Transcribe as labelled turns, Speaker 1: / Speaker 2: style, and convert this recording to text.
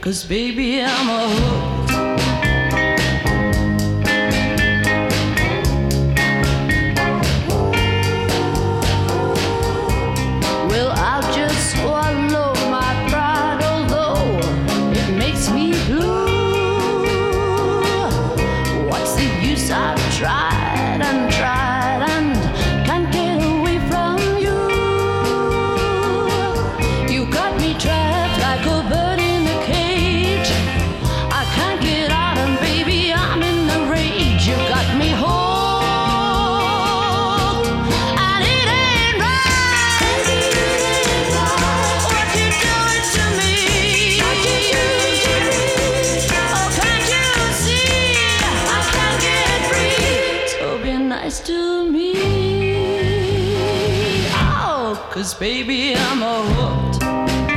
Speaker 1: baby, I'm a hooked. Well, I'll just swallow my pride, although it makes me blue. What's the use? I've tried and tried and can't get away from you. You got me trapped like a bird in a cage. I can't get out and baby, I'm in a rage. You got me hooked and it ain't right. Baby, it ain't right. What you doing to me? What you doing to me? Oh, can't you see? I can't get free. So be nice to me. Oh, 'cause baby, I'm a hooked.